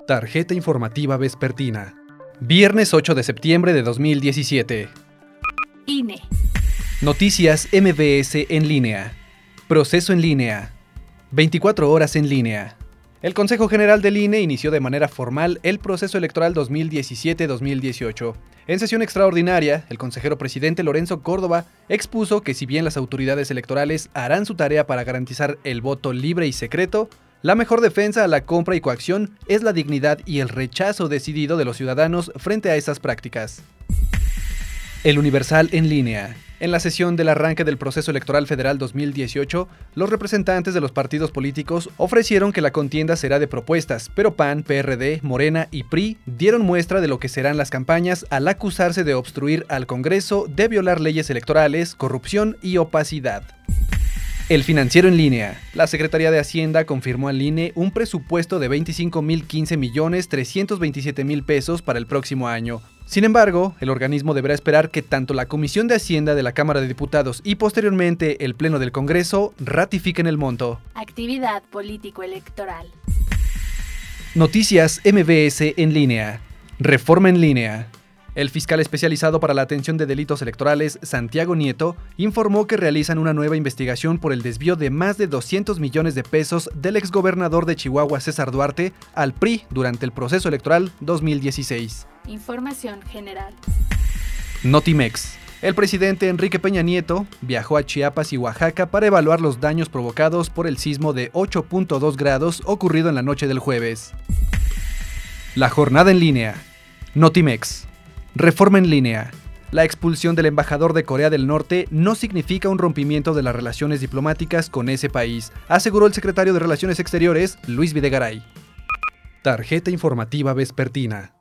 Tarjeta informativa vespertina. Viernes 8 de septiembre de 2017. INE. Noticias MBS en línea. Proceso en línea. 24 horas en línea. El Consejo General del INE inició de manera formal el proceso electoral 2017-2018. En sesión extraordinaria, el consejero presidente Lorenzo Córdoba expuso que si bien las autoridades electorales harán su tarea para garantizar el voto libre y secreto, la mejor defensa a la compra y coacción es la dignidad y el rechazo decidido de los ciudadanos frente a esas prácticas. El Universal en línea. En la sesión del arranque del proceso electoral federal 2018, los representantes de los partidos políticos ofrecieron que la contienda será de propuestas, pero PAN, PRD, Morena y PRI dieron muestra de lo que serán las campañas al acusarse de obstruir al Congreso, de violar leyes electorales, corrupción y opacidad. El Financiero en línea. La Secretaría de Hacienda confirmó al INE un presupuesto de 25.015.327.000 pesos para el próximo año. Sin embargo, el organismo deberá esperar que tanto la Comisión de Hacienda de la Cámara de Diputados y posteriormente el Pleno del Congreso ratifiquen el monto. Actividad político-electoral. Noticias MBS en línea. Reforma en línea. El fiscal especializado para la atención de delitos electorales, Santiago Nieto, informó que realizan una nueva investigación por el desvío de más de 200 millones de pesos del exgobernador de Chihuahua, César Duarte, al PRI durante el proceso electoral 2016. Información general. Notimex. El presidente Enrique Peña Nieto viajó a Chiapas y Oaxaca para evaluar los daños provocados por el sismo de 8.2 grados ocurrido en la noche del jueves. La jornada en línea. Notimex. Reforma en línea. La expulsión del embajador de Corea del Norte no significa un rompimiento de las relaciones diplomáticas con ese país, aseguró el secretario de Relaciones Exteriores, Luis Videgaray. Tarjeta informativa vespertina.